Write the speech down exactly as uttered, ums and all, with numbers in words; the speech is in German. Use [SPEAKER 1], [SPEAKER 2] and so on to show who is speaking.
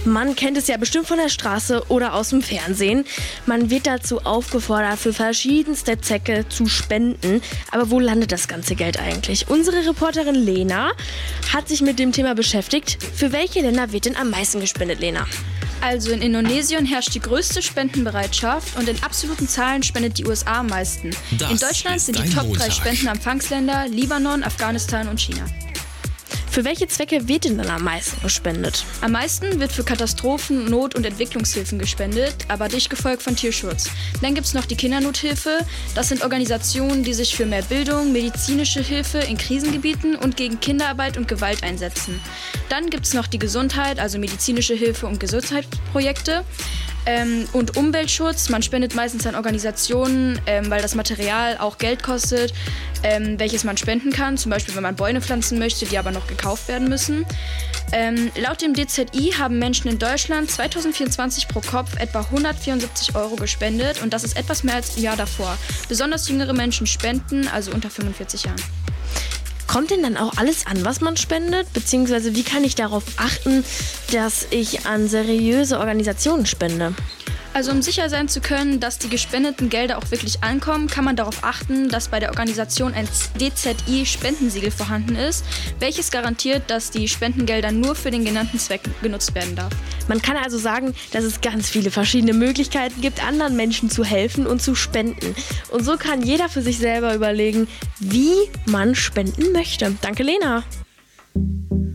[SPEAKER 1] Man kennt es ja bestimmt von der Straße oder aus dem Fernsehen. Man wird dazu aufgefordert, für verschiedenste Zwecke zu spenden. Aber wo landet das ganze Geld eigentlich? Unsere Reporterin Lena hat sich mit dem Thema beschäftigt. Für welche Länder wird denn am meisten gespendet, Lena?
[SPEAKER 2] Also in Indonesien herrscht die größte Spendenbereitschaft und in absoluten Zahlen spendet die U S A am meisten.
[SPEAKER 3] Das
[SPEAKER 2] in Deutschland sind die
[SPEAKER 3] ist
[SPEAKER 2] Top
[SPEAKER 3] ein
[SPEAKER 2] drei
[SPEAKER 3] Montag.
[SPEAKER 2] Spendenempfangsländer Libanon, Afghanistan und China.
[SPEAKER 1] Für welche Zwecke wird denn dann am meisten gespendet?
[SPEAKER 2] Am meisten wird für Katastrophen, Not- und Entwicklungshilfen gespendet, aber dicht gefolgt von Tierschutz. Dann gibt es noch die Kindernothilfe. Das sind Organisationen, die sich für mehr Bildung, medizinische Hilfe in Krisengebieten und gegen Kinderarbeit und Gewalt einsetzen. Dann gibt es noch die Gesundheit, also medizinische Hilfe und Gesundheitsprojekte. Ähm, und Umweltschutz, man spendet meistens an Organisationen, ähm, weil das Material auch Geld kostet, ähm, welches man spenden kann, zum Beispiel wenn man Bäume pflanzen möchte, die aber noch gekauft werden müssen. Ähm, laut dem D Z I haben Menschen in Deutschland zweitausendvierundzwanzig pro Kopf etwa hundertvierundsiebzig Euro gespendet und das ist etwas mehr als im Jahr davor. Besonders jüngere Menschen spenden, also unter fünfundvierzig Jahren.
[SPEAKER 1] Kommt denn dann auch alles an, was man spendet? Beziehungsweise wie kann ich darauf achten, dass ich an seriöse Organisationen spende?
[SPEAKER 2] Also um sicher sein zu können, dass die gespendeten Gelder auch wirklich ankommen, kann man darauf achten, dass bei der Organisation ein D Z I-Spendensiegel vorhanden ist, welches garantiert, dass die Spendengelder nur für den genannten Zweck genutzt werden darf.
[SPEAKER 1] Man kann also sagen, dass es ganz viele verschiedene Möglichkeiten gibt, anderen Menschen zu helfen und zu spenden. Und so kann jeder für sich selber überlegen, wie man spenden möchte. Danke, Lena.